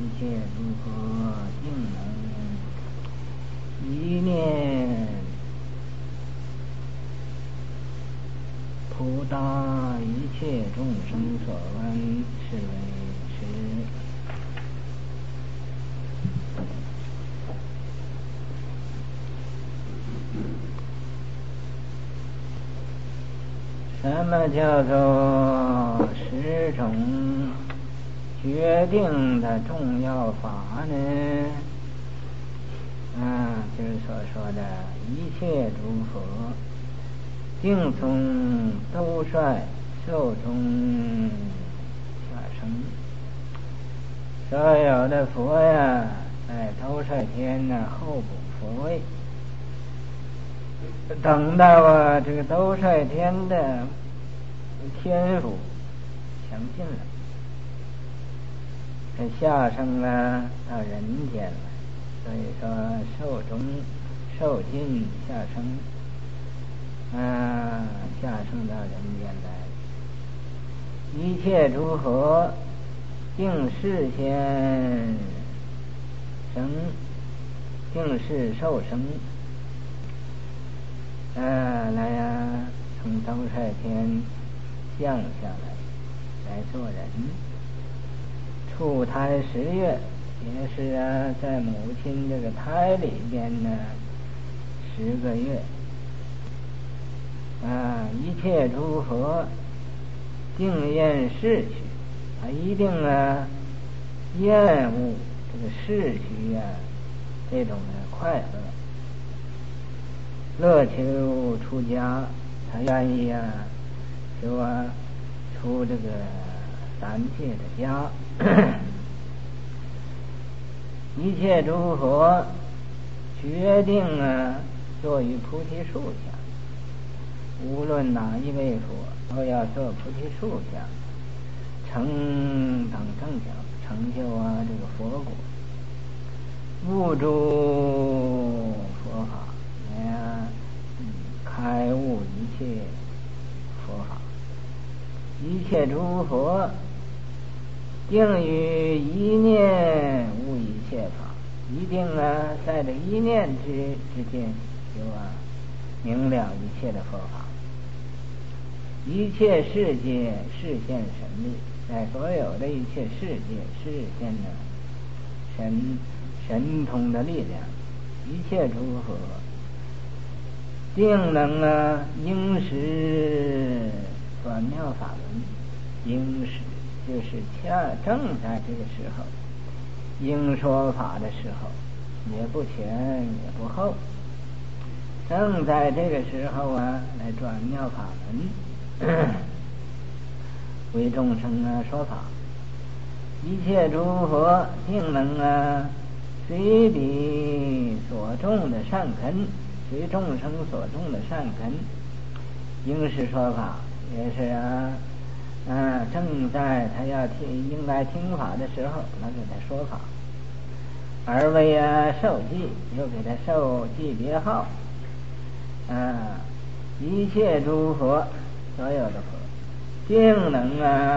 一切如何竟能一念普达一切众生所闻，是为实。什么叫做十种决定的重要法呢？就是所说的一切诸佛定从兜率受中下生，所有的佛呀，在兜率天呢候补佛位，等到这个兜率天的天福详尽了，这下生了到人间了，所以说寿终寿尽下生，下生到人间来。一切诸佛定世先生，定世受生，来从兜率天降下来做人。处胎10月，也是在母亲这个胎里边呢10个月。一切诸佛定厌世趣，他一定厌恶这个世趣这种的快乐，乐求出家，他愿意求出这个三界的家。一切诸佛决定坐于菩提树下，无论哪一位佛都要坐菩提树下，成等正觉，成就这个佛果，悟诸佛法，开悟一切佛法。一切诸佛定于一念悟一切法，一定在这一念之间就明了一切的佛法。一切世界示现神力，在所有的一切世界示现神通的力量。一切诸佛定能应时转妙法轮，应时就是正在这个时候，应说法的时候，也不前也不后，正在这个时候来转妙法轮，为众生说法。一切诸佛定能随彼所种的善根，随众生所种的善根，应时说法，也是正在他应该听法的时候，来给他说法，而为受记，又给他受记别号。一切诸佛，所有的佛，定能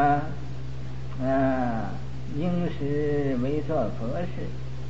应时为作佛事。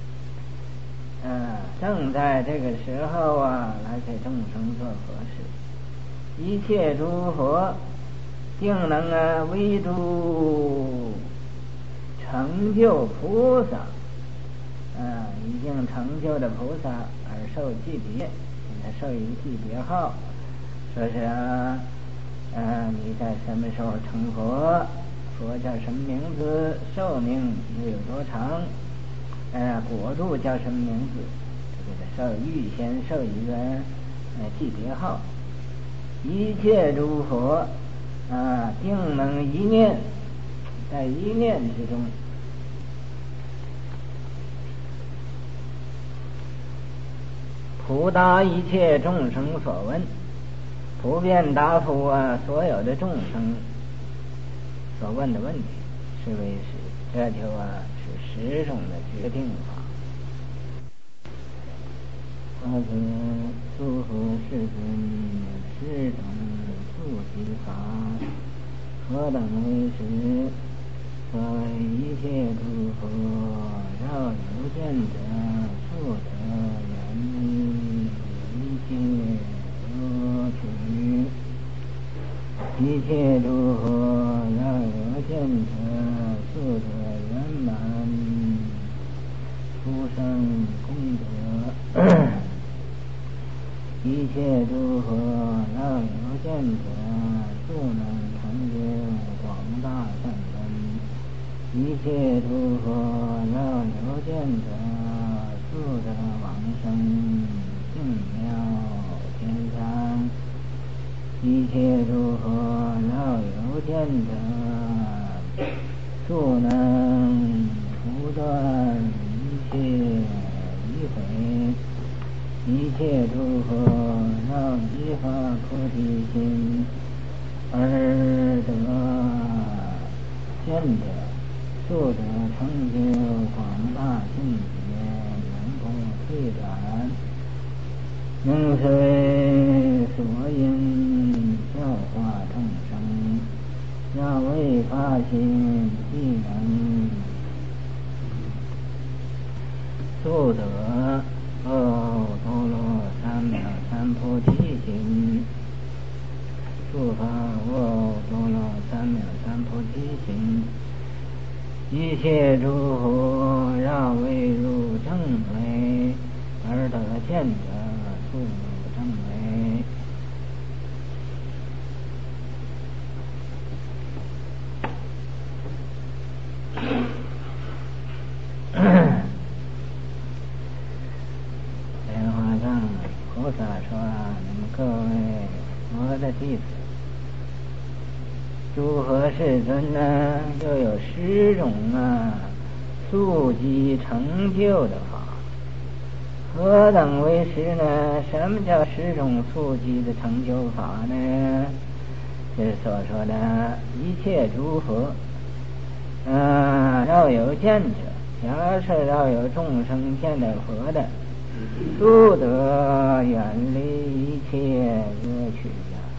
正在这个时候来给众生做佛事。一切诸佛定能为诸成就菩萨，已经成就的菩萨而受记别，给他授予记别号，说是你在什么时候成佛，佛叫什么名字，寿命又有多长，果住叫什么名字，给他预先授予一个记别号。一切诸佛定能一念，在一念之中普达一切众生所闻，普遍答复所有的众生所问的问题，是为实。这就是10种的决定法。而且诸佛世尊10种助习法，何等为实？所谓一切诸佛见者，速得远离一切恶趣。一切诸佛要有见者，速得圆满殊胜功德。一切诸佛要有见者，速能成就广大善根。一切诸佛要有见者，速得往生净妙天上。一切诸佛要有见者，速能除断一切疑悔。一切诸佛要依发菩提心而得见者，速得成就广大境界，永不退转。能随所应教化众生，要为发心亦能速得多罗三藐三菩提心。速发多罗三藐三菩提心。一切诸佛要为入正位而得见者，速入正位。莲花藏菩萨说：“你们各位我的弟子，诸佛世尊呢，又有10种速集成就的法。何等为10呢？什么叫10种速集的成就法呢？是所说的一切诸佛要有见者，假设要有众生见到佛的，速得远离一切恶趣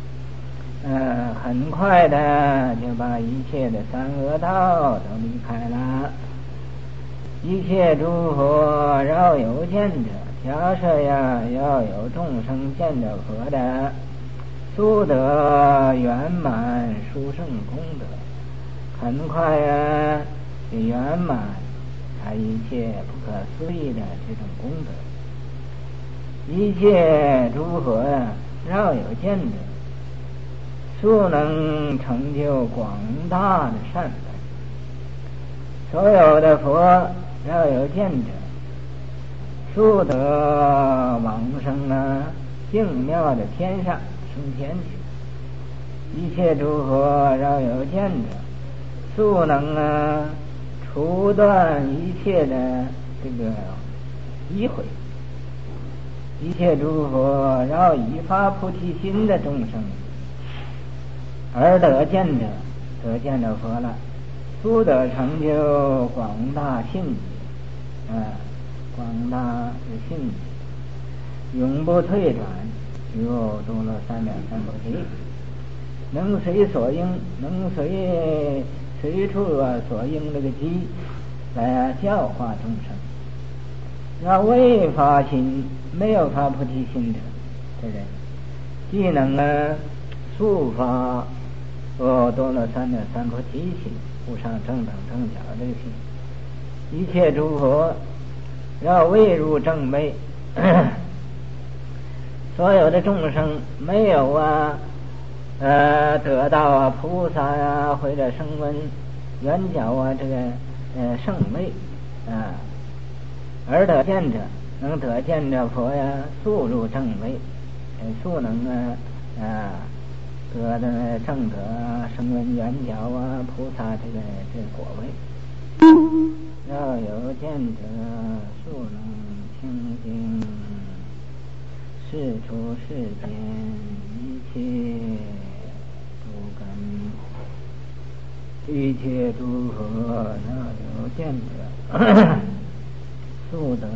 很快的就把一切的三恶道都离开了。一切诸佛要有见者，假设要有众生见到佛的，速得圆满殊胜功德，很快就圆满他一切不可思议的这种功德。一切诸佛要有见者，速能成就广大的善根。所有的佛要有见者，速得往生净妙的天上升天去。一切诸佛要有见者，速能除断一切的这个疑悔。一切诸佛要以发菩提心的众生而得见者，得见了佛了，速得成就广大信解，广大的信解，永不退转，有多罗三藐三菩提，能随所应，能随处所应这个机来教化众生。要未发心，没有发菩提心的人，既能速发多罗三藐三菩提心，无上正等正觉这个心。一切诸佛要未入正位，所有的众生没有得到菩萨或者声闻圆觉这个圣位而得见者，能得见着佛速入正位，速能得的正得声闻圆觉菩萨这个果位。要有见者，速能清净世出世间一切诸根。一切诸佛要有见者，速得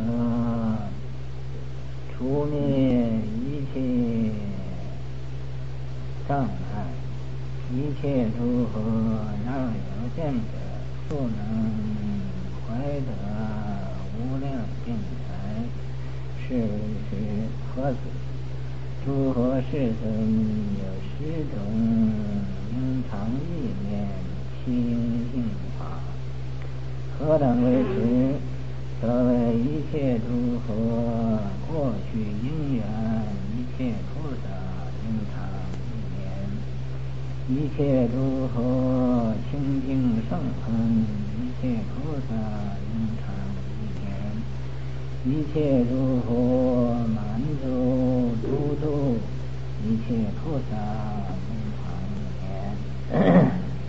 除灭一切障碍。一切诸佛要有见者，速能怀得无量是为是何子？诸佛世尊有10种应常意念清净法，何等为实？所谓一切诸佛过去因缘，一切菩萨应常意念，一切诸佛清净圣恒，一切菩萨应常意念，一切诸佛满足诸度，一切菩萨应常意念。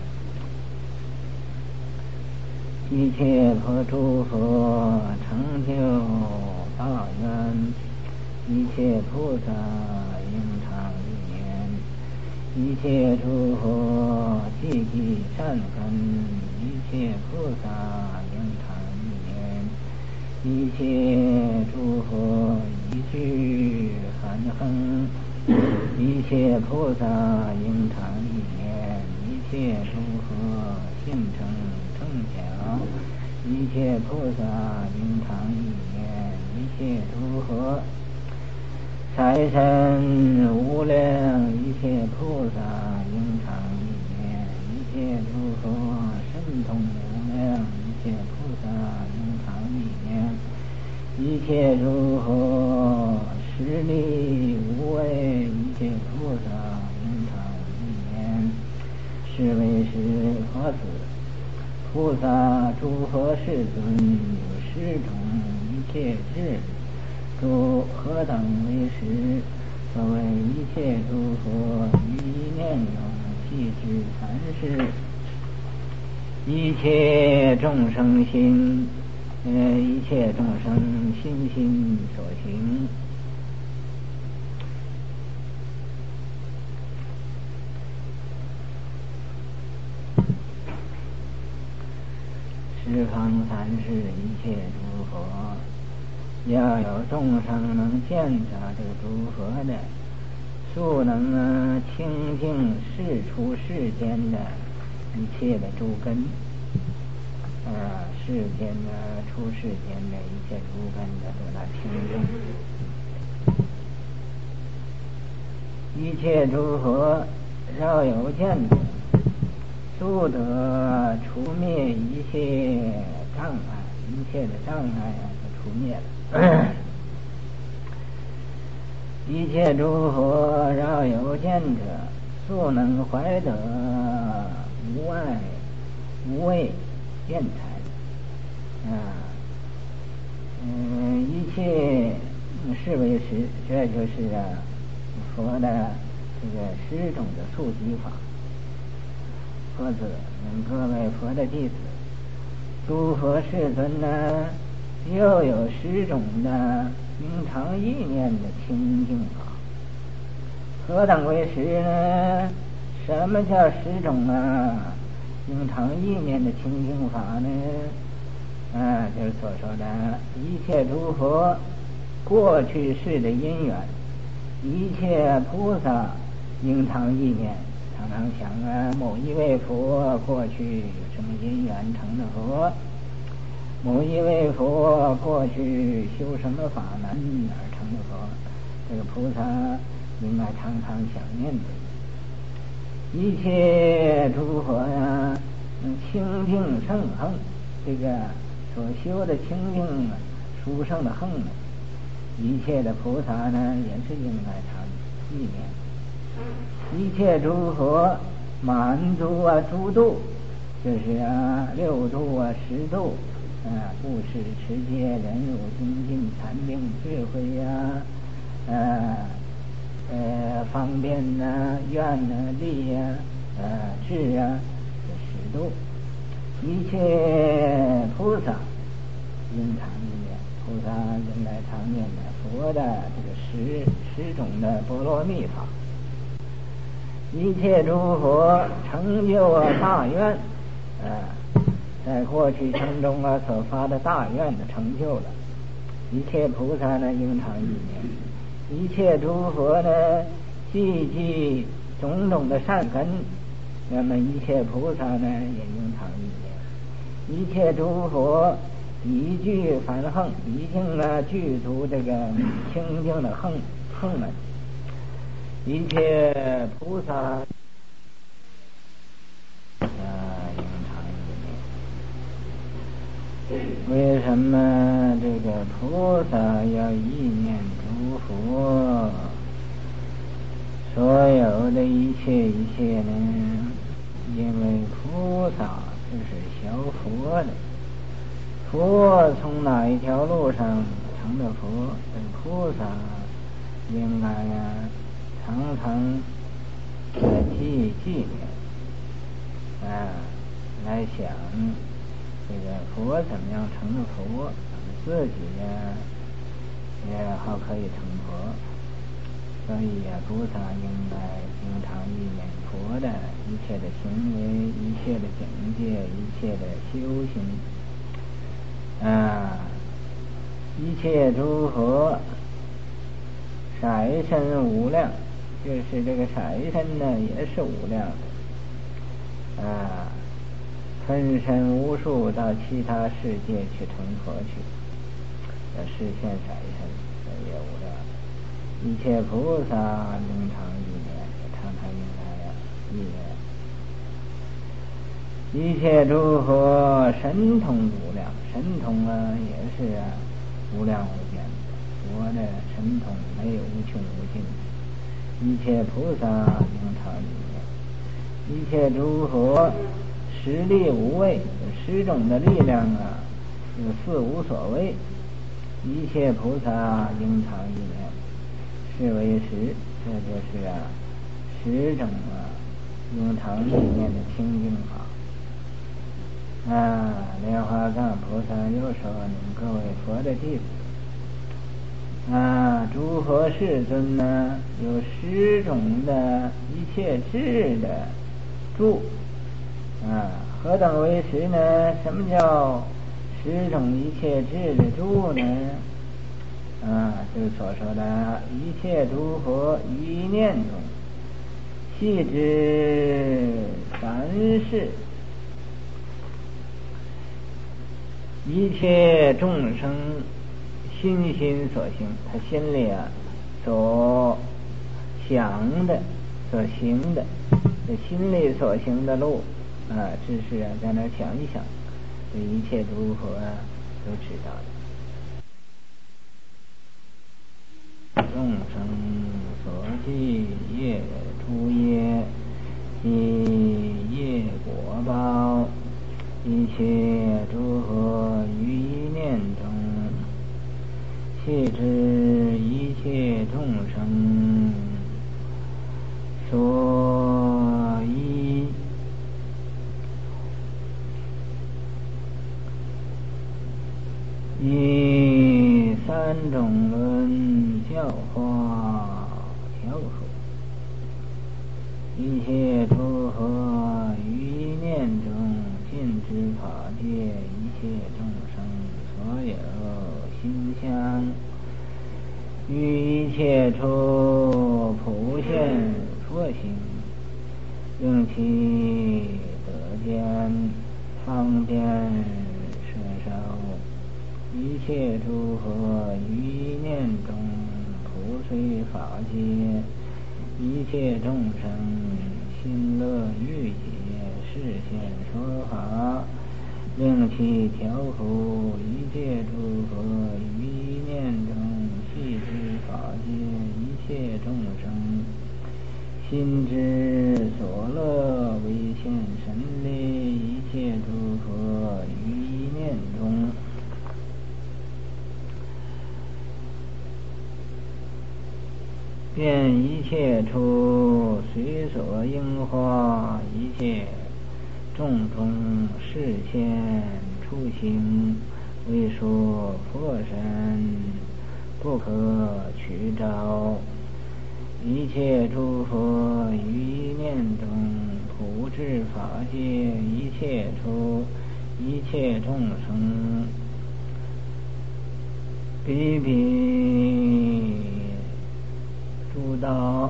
一切诸佛成就大愿，一切菩萨应常意念，一切诸佛积极善根，一切菩萨应常意念，一切诸佛一句含哼，一切菩萨应常意念，一切诸佛性成正晓，一切菩萨应常意念，一切诸佛财神无量，一切菩萨应常意念，一切诸佛神通无量，一切菩萨应常意念，一切诸佛实力无畏，一切菩萨应常意念。是为是何子？菩萨诸佛世尊有10种一切智，诸何等为实？所谓一切诸佛于一念中悉知凡事，一切众生心，一切众生心心所行。十方三世一切诸佛，要有众生能见着这个诸佛的，速能清净世出世间的一切的诸根，世间的出世间的一切诸根的得到清净。一切诸佛要有见者，速得除灭一切障碍，一切的障碍就除灭了。一切诸佛饶有见者，速能怀得无碍无畏辩才。一切是为实，这就是佛的这个10种的速集法。佛子，各位佛的弟子，诸佛世尊呢，又有10种的应常意念的清净法。何等为实呢？什么叫10种应常意念的清净法呢？就是所说的一切诸佛过去世的因缘，一切菩萨应常意念。常常想某一位佛过去有什么因缘成的佛，某一位佛过去修什么法门而成的佛，这个菩萨应该常常想念的。一切诸佛清净圣恒，这个所修的清净殊胜的恒呢，一切的菩萨呢也是应该常意念。一切诸佛满足诸度，就是6度10度，布施持戒忍辱精进禅定智慧方便愿力智这10度。一切菩萨应常意念，菩萨应该常念的佛的这个十种的波罗蜜法。一切诸佛成就大愿，在过去生中所发的大愿的成就了，一切菩萨呢应常意念。一切诸佛呢积集种种的善根，那么一切菩萨呢也应常意念。一切诸佛以具反横，已经具足这个清净的横门。一切菩萨应常意念。为什么这个菩萨要意念诸佛？所有的一切呢，因为菩萨就是学佛的。佛从哪一条路上成的佛？这个菩萨应该常常纪念来想这个佛怎么样成的佛，自己也好可以成佛。所以菩萨应该经常意念佛的一切的行为、一切的境界、一切的修行。一切诸佛色身无量，就是这个色身呢也是无量的，分身无数到其他世界去成佛去，实现色身也无量。一切菩萨经常意念，常常应该意念。一切诸佛神通无量，神通也是无量无边的，佛的神通没有无穷无尽的。一切菩萨经常意念。一切诸佛十力无畏，十种的力量有四无所谓。一切菩萨经常意念，是为十，这就是十种应常意念的清净法。莲花藏菩萨又说：“你们各位佛的弟子，诸佛世尊呢，有十种的一切智的住，何等为十呢？什么叫十种一切智的住呢？就是所说的一切诸佛于一念中，悉知凡事。一切众生心所行，他心里所想的、所行的，这心里所行的路只是在那想一想，这一切诸佛都知道的。众生所具业诸业，即业果报。一切诸佛于一念中，悉知一切众生所依以三种轮教化调伏。一切诸佛于一念中，尽知法界一切众生所有心相，于一切处普现佛行，令其得见方便摄受。一切诸佛于一念中，普随法界一切众生心乐欲解，示现说法，令其调伏。一切诸佛于一念中，悉知法界一切众生心之所乐，为现神力。一切诸佛于一念中，遍一切处随所应化，一切众中示现出行，为说佛身不可取招。一切诸佛于一念中，普至法界一切处一切众生，比比诸道。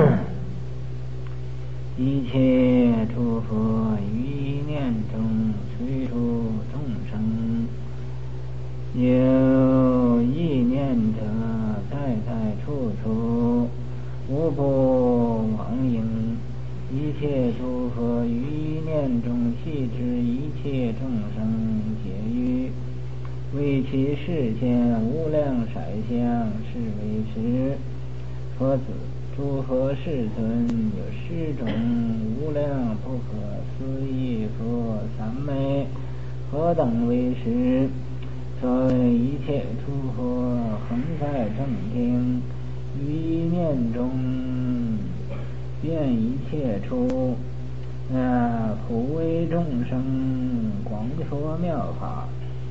一切诸佛于一念中，随诸众生有意念者，在在处处无不往应。一切诸佛于一念中系之一切众生皆于，为其世间无量色相，是为持。佛子，诸佛世尊有十种无量不可思议佛三昧，何等为实？所谓一切诸佛恒在正听，于一念中遍一切处，普为众生广说妙法。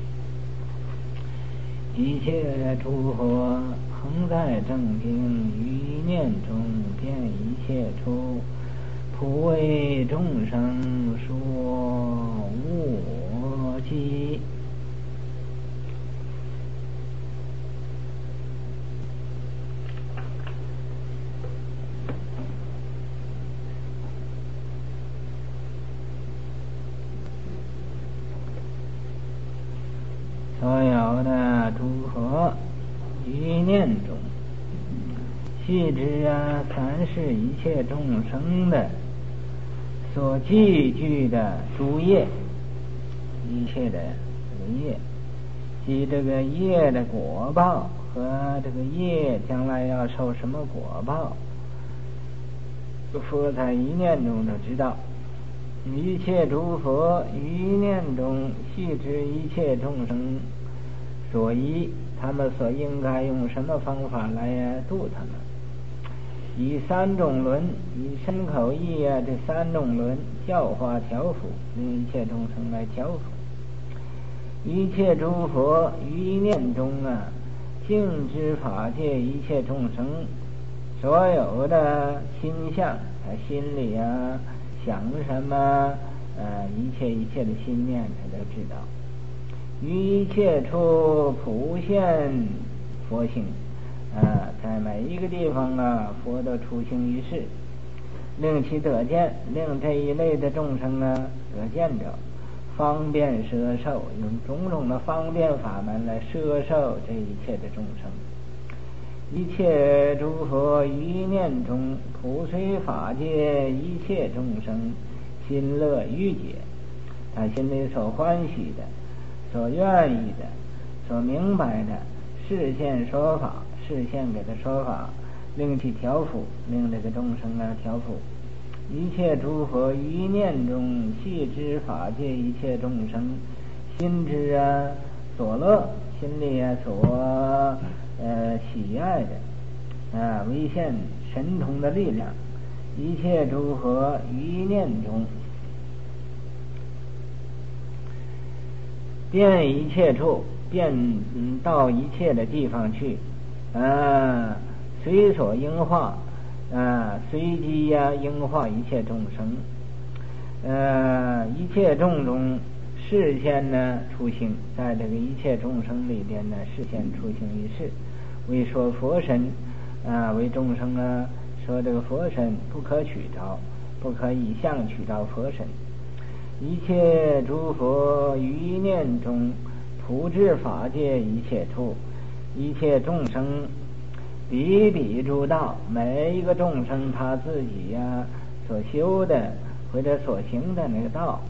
一切诸佛恒在正听，于一念中遍一切处，普为众生说无我寂。所有的诸佛于一念中系之三世一切众生的所积聚的诸业，一切的这个业，即这个业的果报和这个业将来要受什么果报，佛在一念中就知道。一切诸佛于一念中系之一切众生所依，他们所应该用什么方法来度他们？以三种轮，以身口意这三种轮教化调伏，令一切众生来调伏。一切诸佛于一念中净知法界一切众生所有的心相，他心里想什么，一切的心念他都知道。于一切处普现佛性，在每一个地方佛都出行于世，令其得见，令这一类的众生得见着，方便摄受，用种种的方便法门来摄受这一切的众生。一切诸佛于一念中普随法界一切众生心乐欲解，他心里所欢喜的，所愿意的，所明白的，示现说法，示现给他说法，令其调伏，令这个众生调伏。一切诸佛于一念中系知法界一切众生心之所乐，心里所喜爱的为现神通的力量。一切诸佛于一念中遍一切处，遍到一切的地方去，随所应化，随机应化一切众生，一切众中示现出行，在这个一切众生里边示现出行于世，为说佛身，为众生说这个佛身不可取着，不可以相取着佛身。一切诸佛于一念中普至法界一切处，一切众生比比诸道，每一个众生他自己所修的或者所行的那个道，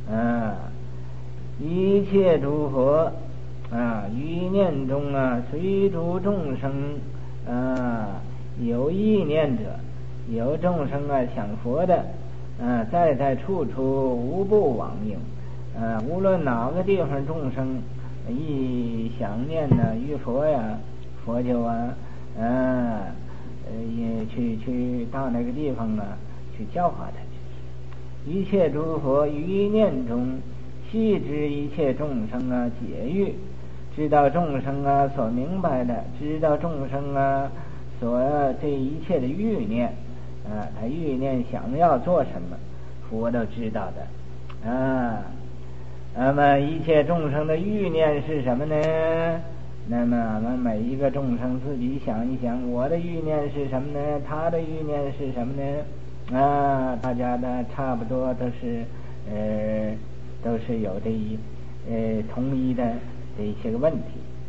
一切诸佛于一念中随诸众生有意念者，有众生想佛的，在处处无不往应，无论哪个地方众生一想念于佛佛就也去到那个地方去教化他去。一切诸佛于一念中悉知一切众生解欲，知道众生所明白的，知道众生所这一切的欲念，他欲念想要做什么，佛都知道的。那么一切众生的欲念是什么呢？那么我们每一个众生自己想一想，我的欲念是什么呢？他的欲念是什么呢？大家差不多都是有这同一的这一些个问题。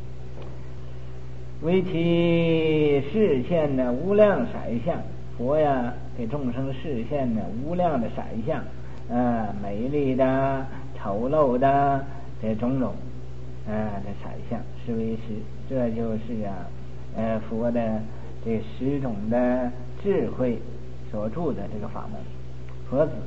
为其示现的无量色相。佛呀，给众生示现的无量的色相，美丽的、丑陋的这种种，这色相是为实，这就是佛的这10种的智慧所著的这个法门。佛子，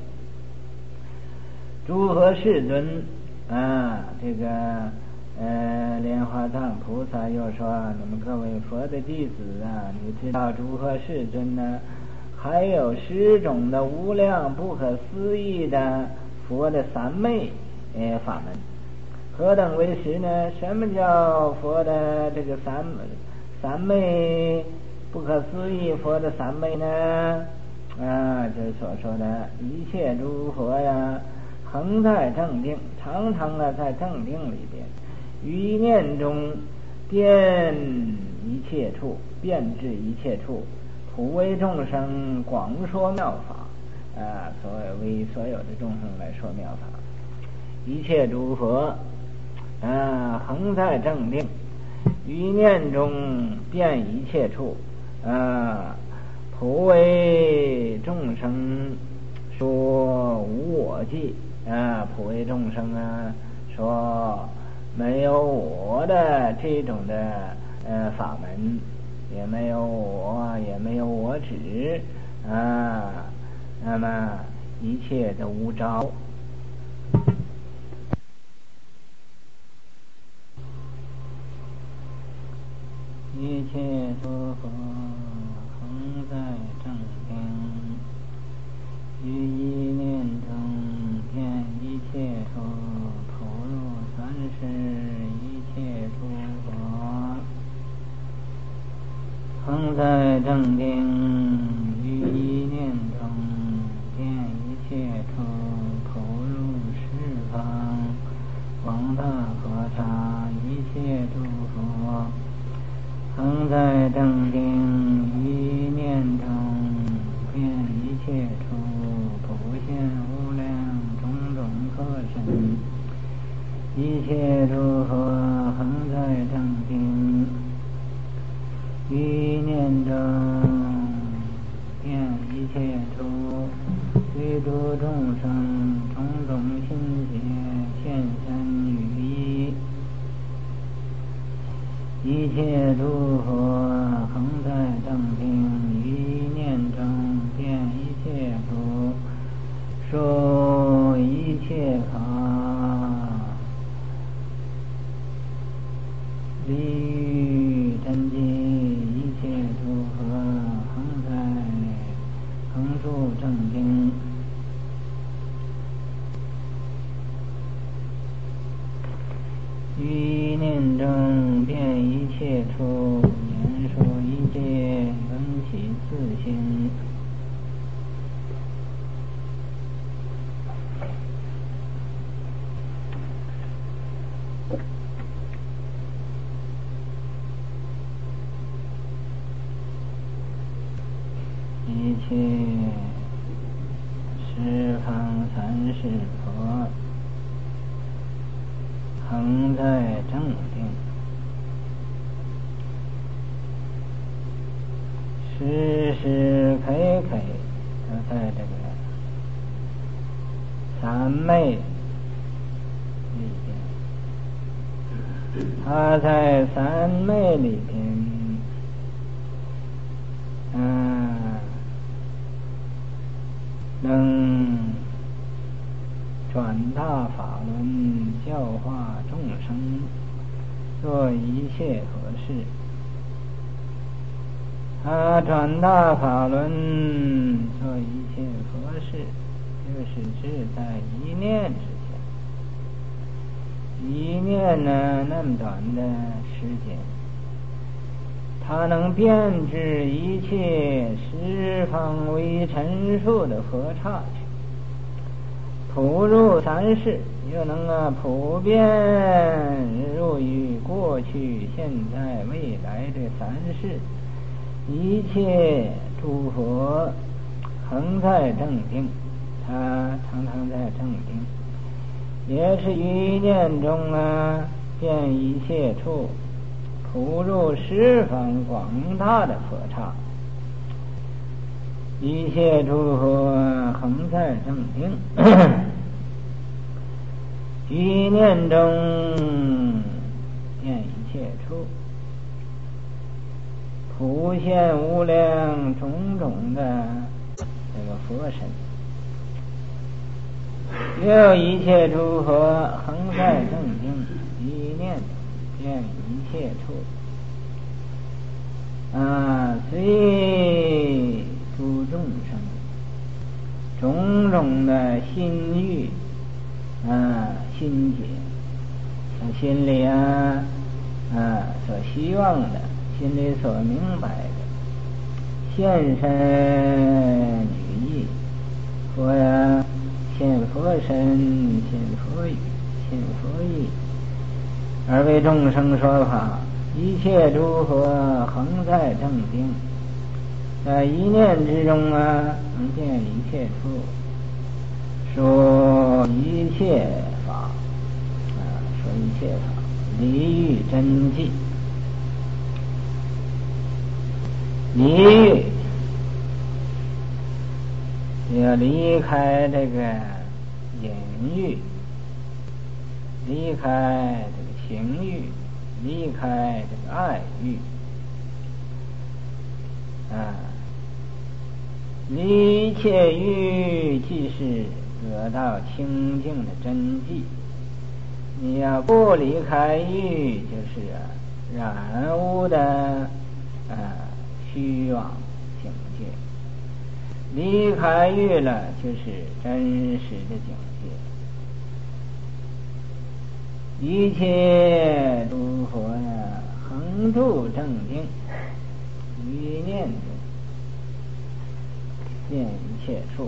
诸佛世尊这个莲花藏菩萨又说：你们各位佛的弟子你知道诸佛世尊呢？还有10种的无量不可思议的佛的三昧法门。何等为实呢？什么叫佛的这个三昧不可思议佛的三昧呢？就是所说的一切诸佛呀，恒在正定，常常在正定里边，于一念中遍一切处，遍至一切处，普为众生广说妙法，为所有的众生来说妙法。一切诸佛恒在正定，于一念中遍一切处，普为众生说无我计，普为众生说没有我的这种的法门，也没有我，也没有我执那么一切的无着。一切诸佛恒在正定，于一念中遍一切处，普入三世一切诸佛。恒在正定，于一念中遍一切处，普入十方广大佛刹一切诸佛。恒在正定，于一念中遍一切处，普现无量种种色身。一切诸佛恒在正定，于一念中遍一切处，于诸众生种种心结现身于一。一切诸佛恒在正定，于一念中遍一切处，说一切法，离欲真谛。一切诸佛恒住正定，于一念中遍一切处，言说一切缘起自性。一切十方三世佛恒在正定，时时刻刻都在这个三昧里边，他在三昧里边能转大法轮，教化众生，做一切佛事。他转大法轮，做一切佛事，就是只在一念之间。一念呢，那么短的时间，他能遍知一切十方为陈述的佛刹去，普入三世，又能普遍入于过去、现在、未来这三世。一切诸佛恒在正定，他常常在正定，也是于念中遍一切处， 普入十方广大的佛刹，一切诸佛恒在正定，一念中见一切处，普现无量种种的这个佛身，又一切诸佛恒在正定，一念见一切处，随诸众生种种的心欲心结，像心里所希望的，心里所明白的，现身语意，佛呀现佛身，现佛语，现佛意，而为众生说法，一切诸佛恒在正定，在一念之中能见一切处，说一切法，说一切法，离欲真迹，离欲要离开这个淫欲，离开这个情欲，离开这个爱欲，离一切欲即是得到清净的真谛。你要不离开欲，就是染污的虚妄境界；离开欲了，就是真实的境界。一切诸佛恒住正定，一念中见一切处，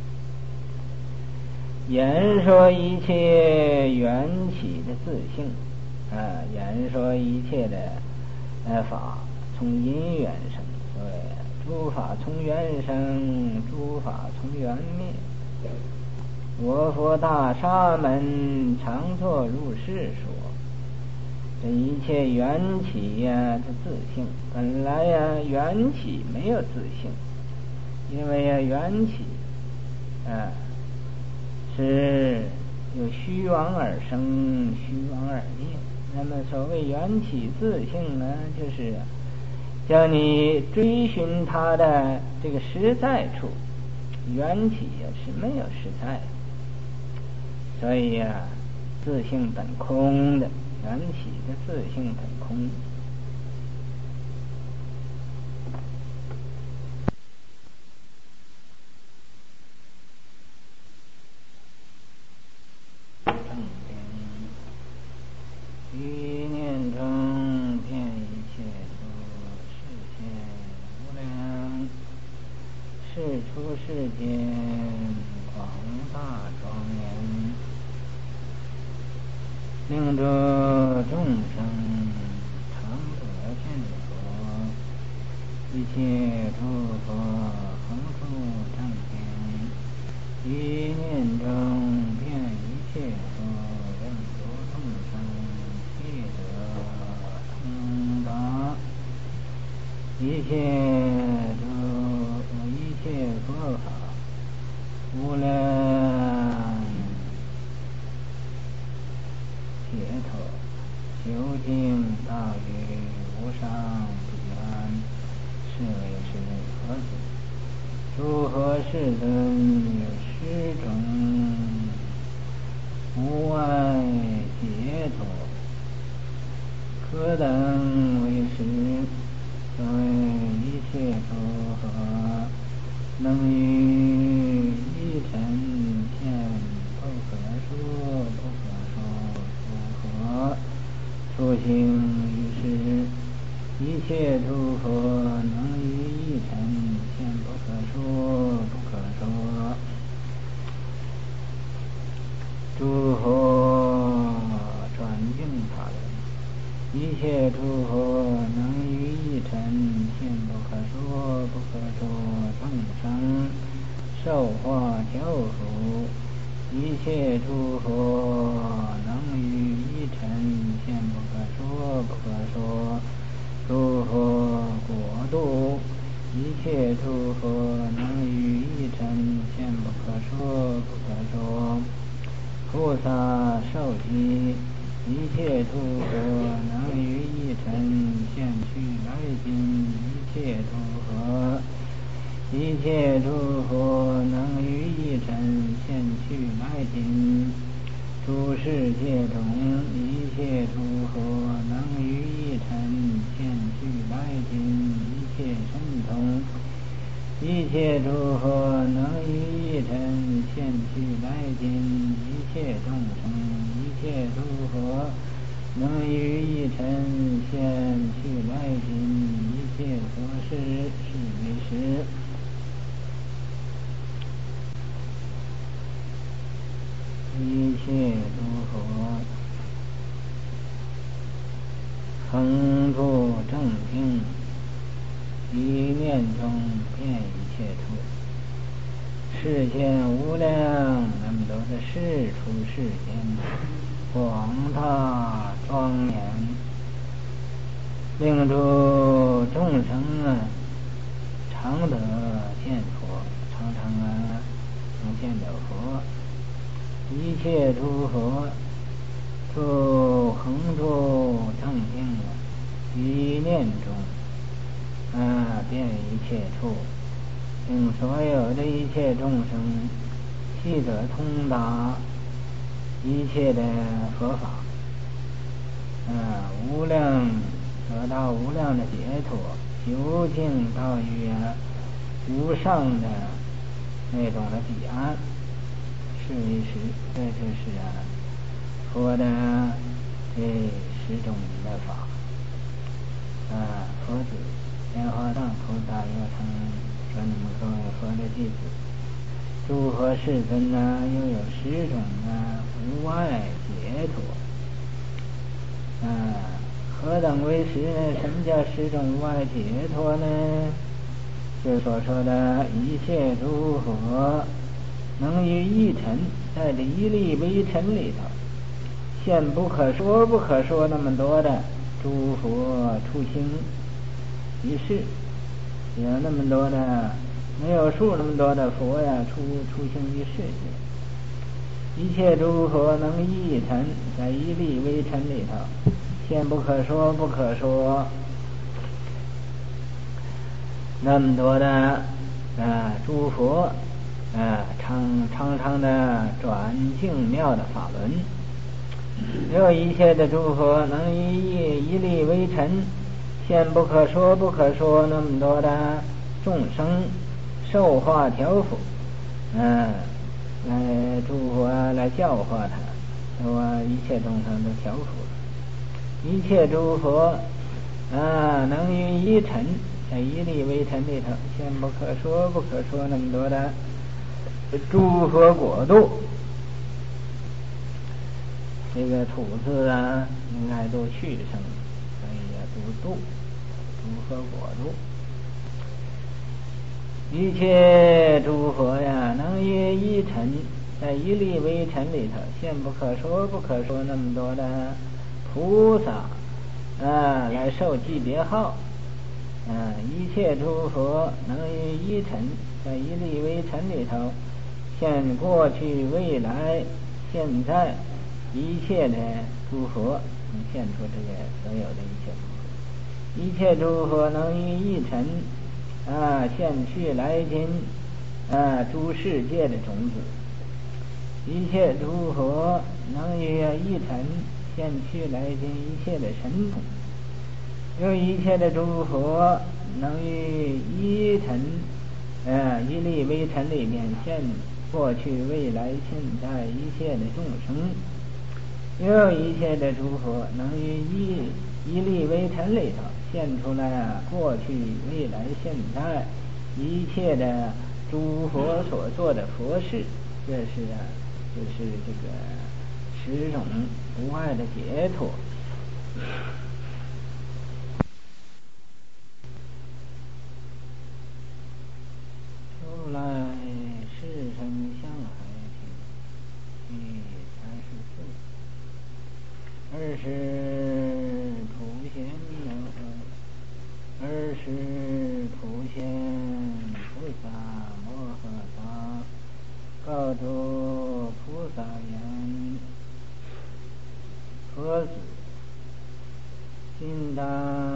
言说一切缘起的自性，言说一切的法从因缘生，所以诸法从缘生，诸法从缘灭。我佛大沙门常作如是说，这一切缘起的自性，本来缘起没有自性，因为缘起是由虚妄而生，虚妄而灭。那么所谓缘起自性呢，就是叫你追寻它的这个实在处，缘起是没有实在的，所以自性本空的，缘起的自性本空。一念中遍一切处，世间无量，世出世间广大庄严，令诸众生常得见佛，一切诸佛恒住正定，一念中遍一切处，令诸众生悉得通达，一切佛法无量解脱，究竟大于无上彼岸，是为佛子。诸佛世尊有十种无碍解脱，何等为实？所谓一切诸佛能于一尘现不可说不可说诸佛出行于世，一切诸佛能于一尘现不可说不可说，诸佛转净法轮，一切诸佛能于一尘现不可说不可说众生受化救赎，一切诸佛能于一尘现不可说不可说度，一切诸佛能于一尘，现不可说不可说。菩萨受记，一切诸佛能于一尘，现去来今，一切诸佛。一切诸佛能于一尘，现去来今。诸世界中，一切诸佛能于一尘，现去来今。一切神通，一切诸佛能于一尘，现去来今。一切众生，一切诸佛能于一尘，现去来今。一切所事，是为实。一切诸佛恒住正定，一念中遍一切处，世间无量那么多的事出世间，广大庄严，令诸众生常得见佛，常能见到佛。一切诸佛住恒住正定，一念中遍一切处，令所有的一切众生悉得通达一切的佛法，无量得到无量的解脱，究竟到于无上的那种的彼岸。是为实，这就是佛的这10种的法。佛子莲花藏菩萨又曾说那么各位佛的弟子，诸佛世尊又有10种无碍解脱。何等为实呢？什么叫10种无碍解脱呢？就是所说的一切诸佛能于一尘，在这一粒微尘里头，现不可说不可说那么多的诸佛出行于世，有那么多的没有数那么多的佛出行于世界。一切诸佛能于一尘，在一粒微尘里头，现不可说不可说那么多的诸佛常的转净妙的法轮，有一切的诸佛能于一粒微尘，现不可说不可说那么多的众生受化调伏，来诸佛来教化他，说一切众生都调伏了。一切诸佛能于一尘，在一粒微尘里头，现不可说不可说那么多的诸佛国度。这个土字应该都续声，所以读度，诸佛国度。一切诸佛能于一尘，在一粒微尘里头，现不可说不可说那么多的菩萨来受记别号。一切诸佛能于一尘，在一粒微尘里头，现过去未来现在一切的诸佛，能现出这个所有的一切诸佛。一切诸佛能于一尘现去来今诸世界的种子。一切诸佛能于一尘现去来今一切的神通。有一切的诸佛能于一尘一粒微尘里面现过去未来现在一切的众生。有一切的诸佛能于一粒微尘里头现出来过去未来现在一切的诸佛所做的佛事。这是就是这个10种无碍的解脱。出来世生相海体，第34。20普贤20 今当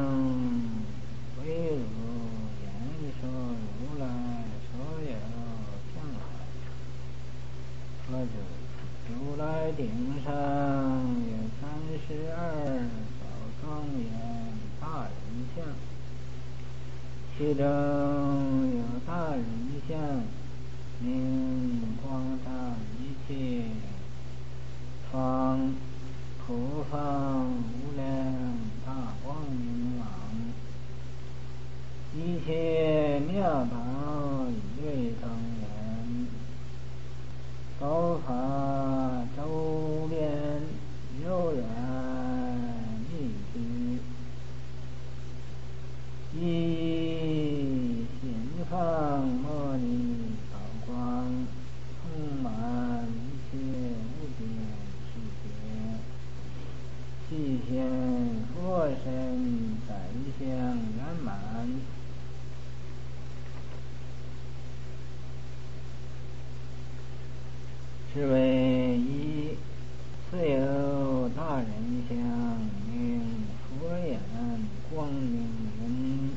为汝言说如来所有相好。佛子，如来顶上有32宝庄严大人像，其中有大人像，名光大一切方普方无量大光明王，一切妙宝以为庄严，高法周遍悠远密居，一心放摩尼宝光，充满一切无边世界，悉现佛身百相圆满，是为一自有大人相，名佛眼光明云，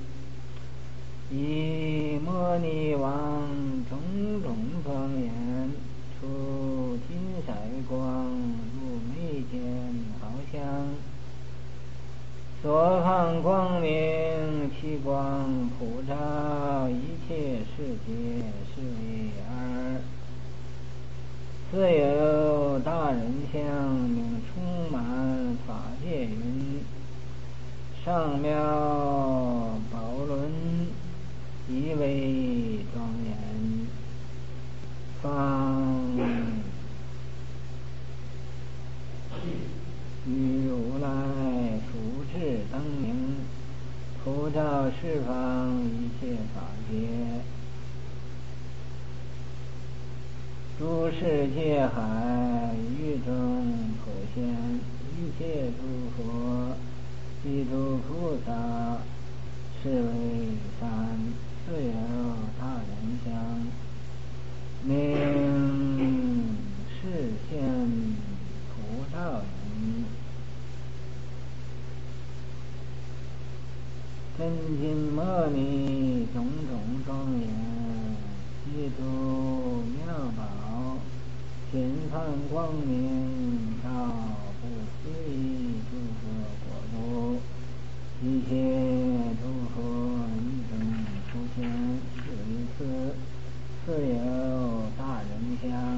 以摩尼王种种庄严，出金色光，入眉间好像，所放光明，其光普照一切世界，是为二自有大人相，名充满法界云，上妙宝轮，极为庄严，方与如来福智灯明，普照十方一切法界，诸世界海，宇宙普现，一切诸佛及诸菩萨，是为三自有大人相，名示现普照云，真金摩尼种种庄严，一诸妙宝，显放光明，照不思议诸佛国土，一切诸佛一种出现，是为四自有大人相，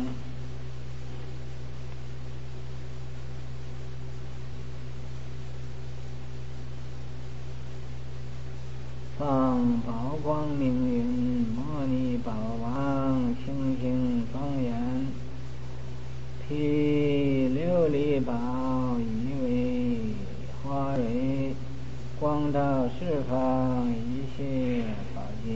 放宝光明云，摩尼宝王清净庄严，披琉璃宝以为花蕊，光照十方一切法界，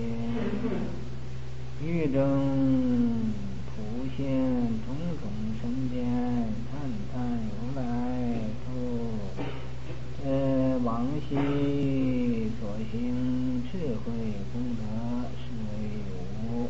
于中普现种种身见，叹叹如来复往昔所行智慧功德，是为五。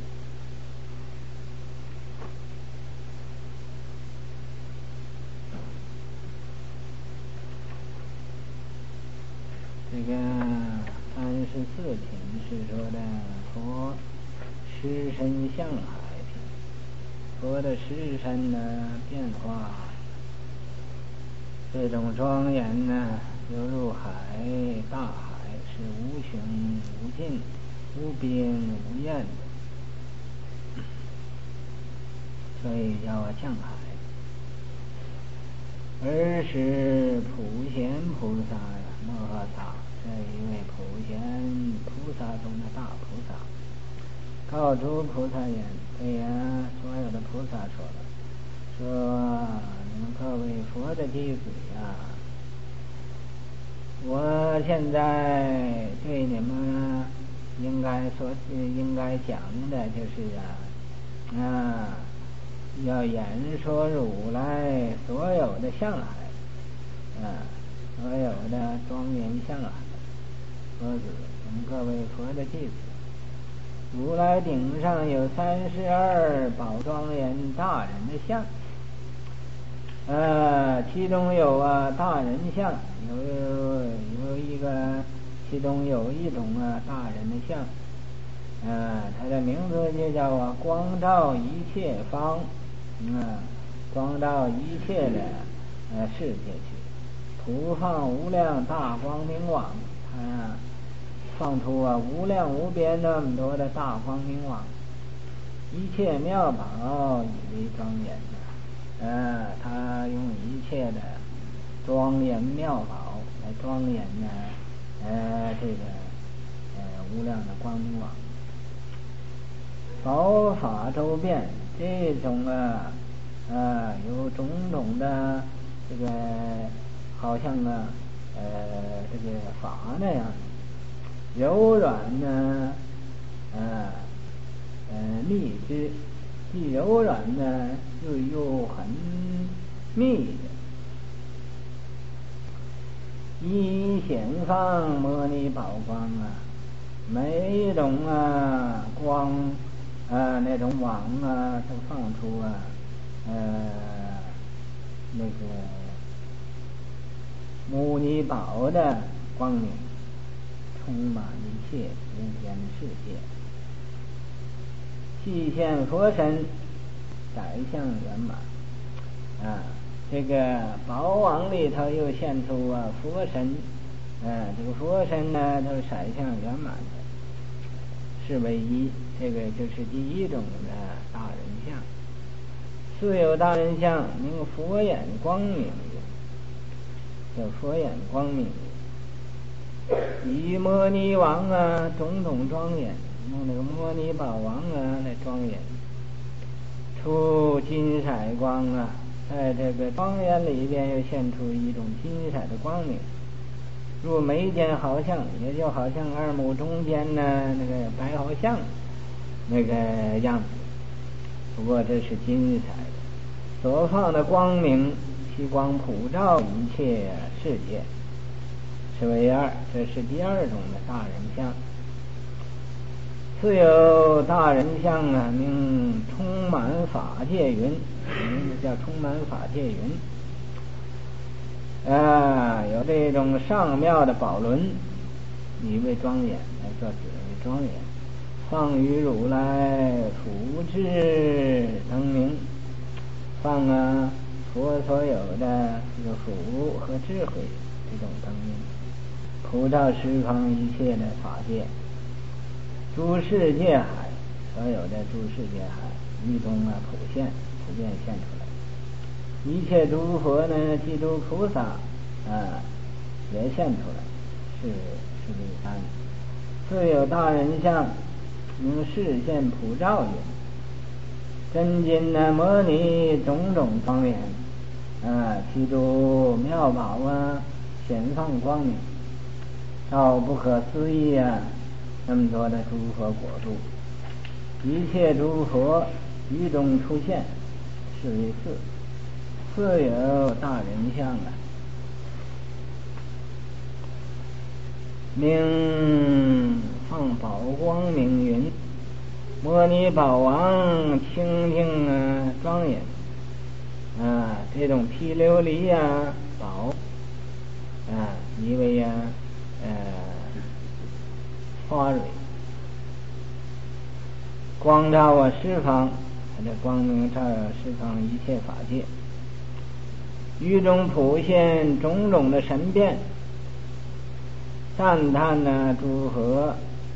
这个34品是说的佛十身相海品，佛的十身呢变化，这种庄严呢犹如海，大海是无穷无尽、无边无厌的，所以叫相海。而是普贤菩萨呀，摩诃萨这一位普贤菩萨中的大菩萨，告诸菩萨言：对呀，所有的菩萨说了，说你们各位佛的弟子呀，我现在对你们应该讲的就是要演说如来所有的相海，所有的庄严相海。佛子，我们各位佛的弟子，如来顶上有32宝庄严大人的像， 其中有大人相，有一个，其中有一种大人的相，它的名字就叫光照一切方，光照一切的世界去，普放无量大光明网，它放出无量无边那么多的大光明网，一切妙宝以为庄严的，他用一切的庄严妙宝来庄严这个无量的光明网。宝法周遍，这种有种种的这个好像这个法那样柔软呢，密之，既柔软呢又很密的。一显放摩尼宝光每一种光那种网都放出那个摩尼宝的光明，充满一切无边世界。细现佛身，宰相圆满这个宝网里头又现出佛身，这个佛身呢都是宰相圆满的，是为一，这个就是第一种的大人相。素有大人相，名佛眼光明，叫佛眼光明。以摩尼王种种庄严，用那个摩尼宝王来庄严，出金色光在这个庄严里边又现出一种金色的光明，入眉间好像，也就好像二目中间那个白毫像那个样子，不过这是金色的，所放的光明，其光普照一切世界，是为二，这是第二种的大人相。次有大人相名充满法界云，名字叫充满法界云。有这种上妙的宝轮，以为庄严，来做指为庄严。放于如来福智灯明，放佛所有的这个福和智慧这种灯明，普照十方一切的法界。诸世界海，所有的诸世界海一中普遍现出来。一切诸佛呢，基督菩萨也现出来，是这三。自有大人相，名示现普照也。真金摩尼种种庄严，其诸妙宝显放光明，到不可思议那么多的诸佛国度，一切诸佛于中出现，是为四。四有大人相名放宝光明云，摩尼宝王清净庄严这种毗琉璃宝一为花蕊，光照十方，它的光明照十方一切法界，于中普现种种的神变，赞叹诸佛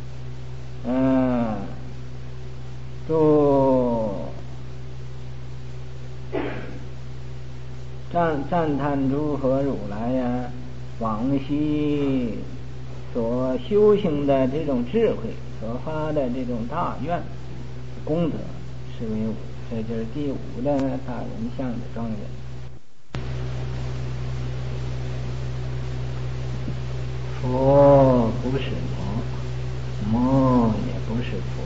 赞叹诸佛如来往昔所修行的这种智慧，所发的这种大愿功德，是为五，这就是第五的大人相的庄严。佛不是魔，魔也不是佛，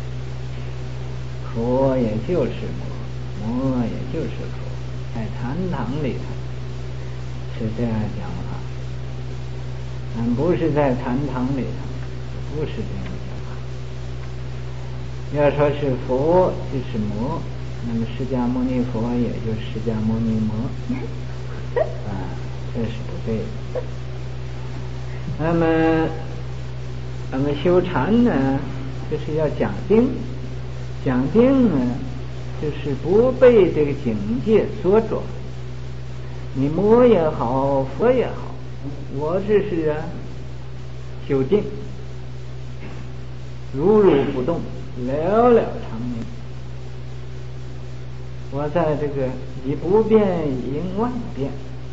佛也就是魔，魔也就是佛，在禅堂里头是这样讲法，但不是在禅堂里头，不是这样讲法。要说是佛就是魔， 那么释迦牟尼佛也就是释迦牟尼魔，这是不对的。那么修禅呢，就是要讲定，讲定呢，就是不被这个境界所转。你魔也好，佛也好，我这是修定，如如不动，了了常宁。我在这个以不变应万变，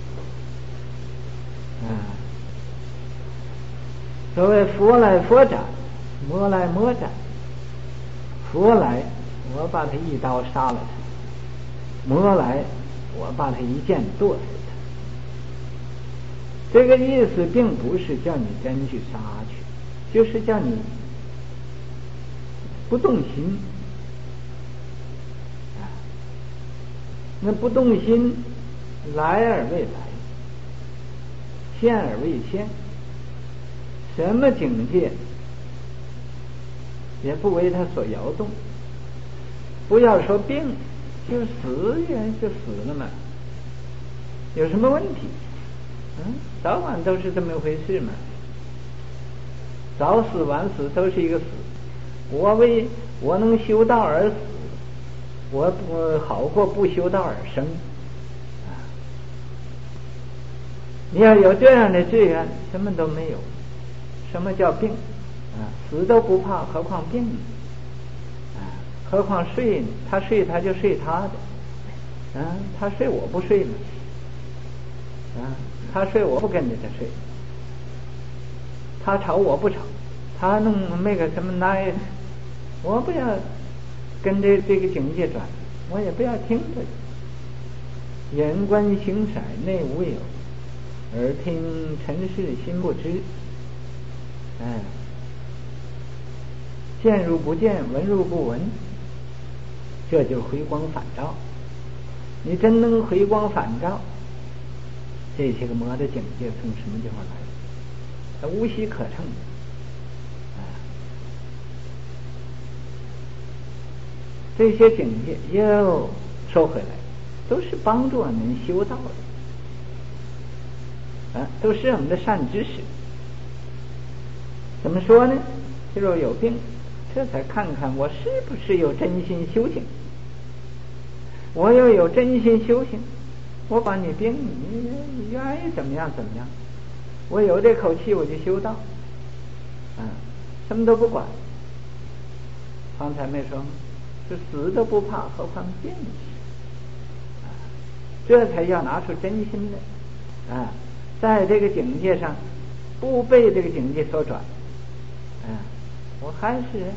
所谓佛来佛斩，魔来魔斩。佛来，我把他一刀杀了他；魔来，我把他一剑剁死他。这个意思并不是叫你真去杀去，就是叫你不动心。那不动心，来而未来，现而未现，什么境界也不为他所摇动。不要说病，就死也就死了嘛，有什么问题？早晚都是这么回事嘛，早死晚死都是一个死。我能修道而死，我好过不修道而生。你要有这样的志愿，什么都没有。什么叫病？死都不怕，何况病呢？何况睡呢？他睡他就睡他的，他睡我不睡嘛，他睡我不跟着他睡，他吵我不吵，他弄那个什么那，我不要跟这个境界转，我也不要听着。眼观形色内无有，耳听尘世心不知。见如不见，闻如不闻，这就是回光返照。你真能回光返照，这些个魔的境界从什么地方来？它无隙可乘。这些境界又收回来，都是帮助我们修道的，都是我们的善知识。怎么说呢？就是有病，这才看看我是不是有真心修行。我要有真心修行，我把你病，你愿意怎么样怎么样，我有这口气我就修道，什么都不管。方才没说吗？是死都不怕，何况病？这才要拿出真心来，在这个境界上不被这个境界所转，我还是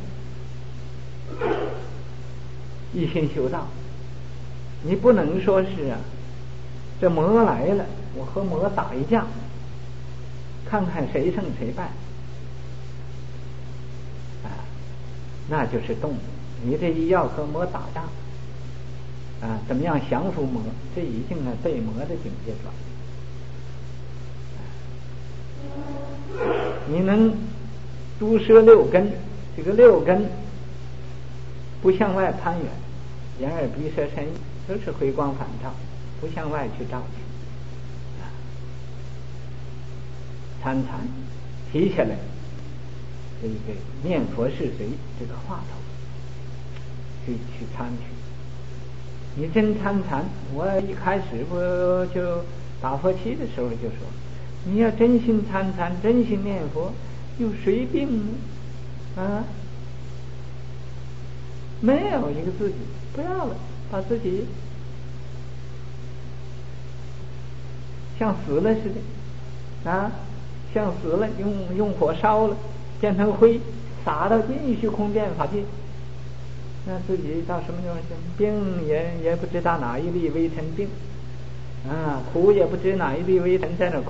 一心修道。你不能说是这魔来了，我和魔打一架，看看谁胜谁败，那就是动。你这一要和魔打架，怎么样降服魔？这已经被魔的境界转。你能诸摄六根，这个六根不向外攀援，眼耳鼻舌身意都是回光返照，不向外去照去。参提起来这个念佛是谁这个话头去参去。你真参禅，我一开始我就打佛七的时候就说，你要真心参禅，真心念佛，有谁病呢？没有一个自己，不要了，把自己像死了似的，像死了，用火烧了，变成灰，撒到尽虚空变法界。那自己到什么地方去？病也不知道哪一粒微尘病，苦也不知哪一粒微尘在那苦。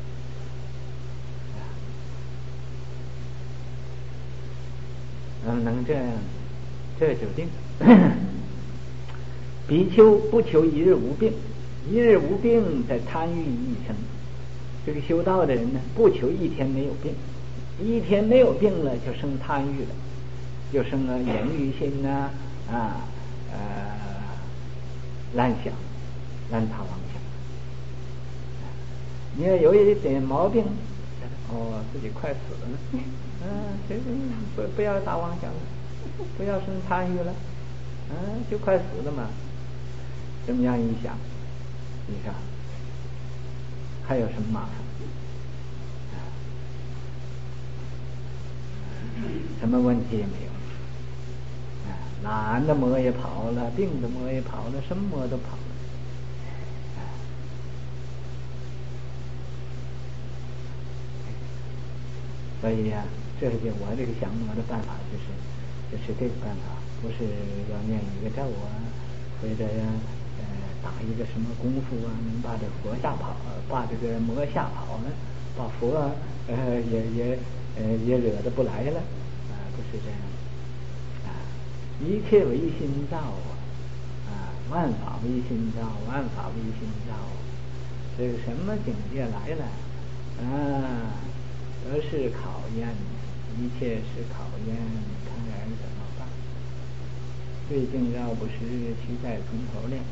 能这样，这就定。比丘不求一日无病，一日无病在贪欲一生。这个修道的人呢，不求一天没有病，一天没有病了就生贪欲了，就生了言欲心乱想、乱打妄想。你要有一点毛病，自己快死了，不要打妄想了，不要生贪欲了，就快死了嘛。这么样一想，你看还有什么麻烦？什么问题也没有。懒的魔也跑了，病的魔也跑了，什么魔都跑了。所以呀，这是我这个降魔的办法，就是这个办法，不是要念一个咒或者打一个什么功夫能把这佛吓跑，把这个魔吓跑了，把佛也惹得不来了，不是这样。一切唯心造万法唯心造，万法唯心造。这个什么境界来了都是考验，一切是考验，看人怎么办。最近要不是去再从头练。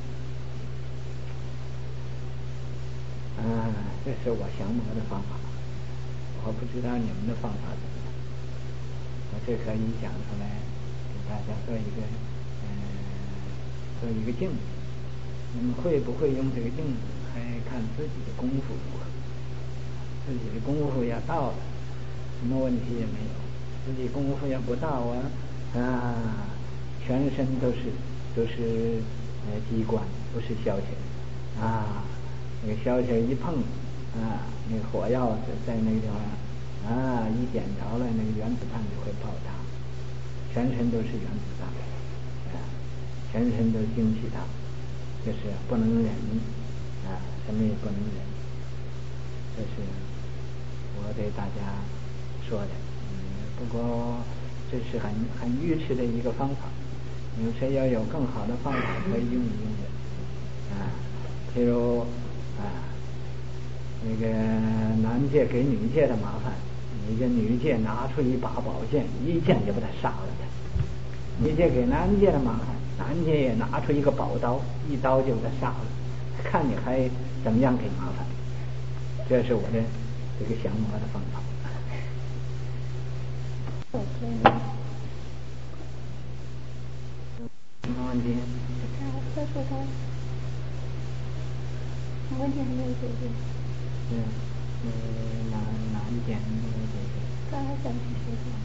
这是我降魔的方法，我不知道你们的方法怎么样。我这可以讲出来，给大家做一个镜子。你们会不会用这个镜子，还看自己的功夫如何。自己的功夫要到了，什么问题也没有。自己功夫要不到全身都是机关，不是消遣那个消遣一碰那个火药在那个地方一点着了，那个原子弹就会爆炸，全身都是原子弹全身都精气大，就是不能忍什么也不能忍。这是我给大家说的，不过这是很愚痴的一个方法。有谁要有更好的方法可以用一用的譬如那个男界给女界的麻烦，你这女界拿出一把宝剑，一剑就把他杀了他；女界给男界的麻烦，男界也拿出一个宝刀，一刀就把他杀了，看你还怎么样给麻烦。这是我的这个降魔的方法。什么问题？ 再说他问题还没有解决。 哪一点没有解决？ 刚才讲去学习。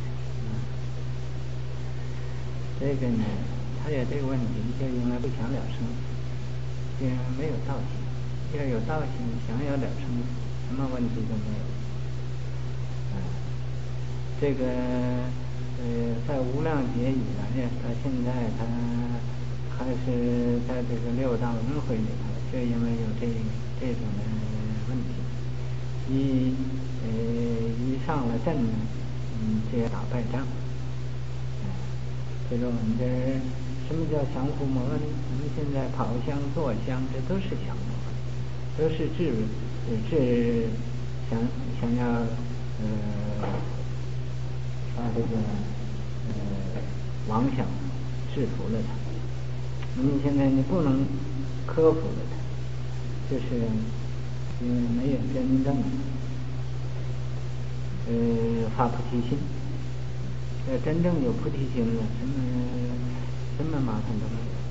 这个呢，他有这个问题，就因为不想了生，就没有道心。要有道心，想要了生，什么问题都没有。这个在无量劫以来呀，他现在他还是在这个六道轮回里头，就因为有这种的问题，一上了阵呢，就要打败仗。这个我们这什么叫降伏魔呢？我们现在跑香坐香，这都是降魔，都是想要把这个妄想制服了他。你现在你不能克服了他，就是因为没有真正发菩提心。要真正有菩提心了，什么麻烦都没有。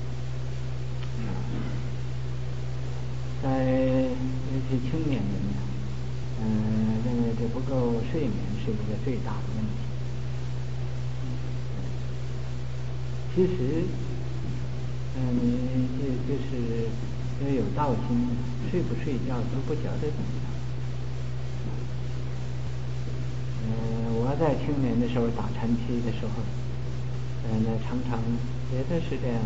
在尤其青年人认为这不够睡眠是一个最大的问题。其实你就是要有道心，睡不睡觉都不觉得怎么样。我在青年的时候打禅期的时候，那常常也都是这样，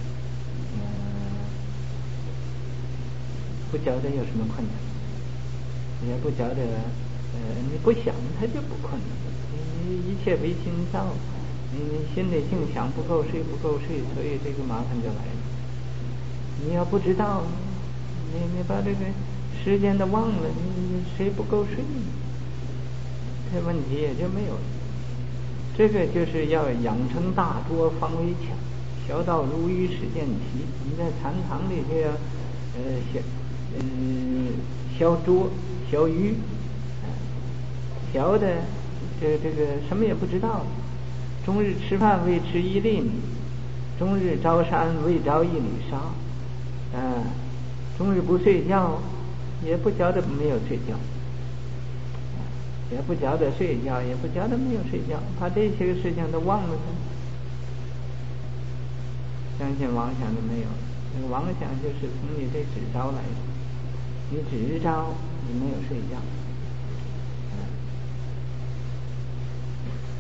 不觉得有什么困难，也不觉得你不想它就不困难，你一切唯心造，你心里净想不够睡，所以这个麻烦就来了。你要不知道，你把这个时间都忘了，你谁不够睡？这问题也就没有了。这个就是要养成大多方为强， 小道如鱼始见奇。你在禅堂里这样小捉小鱼，小的这个什么也不知道，终日吃饭未吃一粒米，终日招山未招一缕沙，终日不睡觉，也不觉得没有睡觉，也不觉得睡觉，也不觉得没有睡觉，把这些个事情都忘了它，相信妄想就没有了。那个妄想就是从你这纸招来的，你只招你没有睡觉。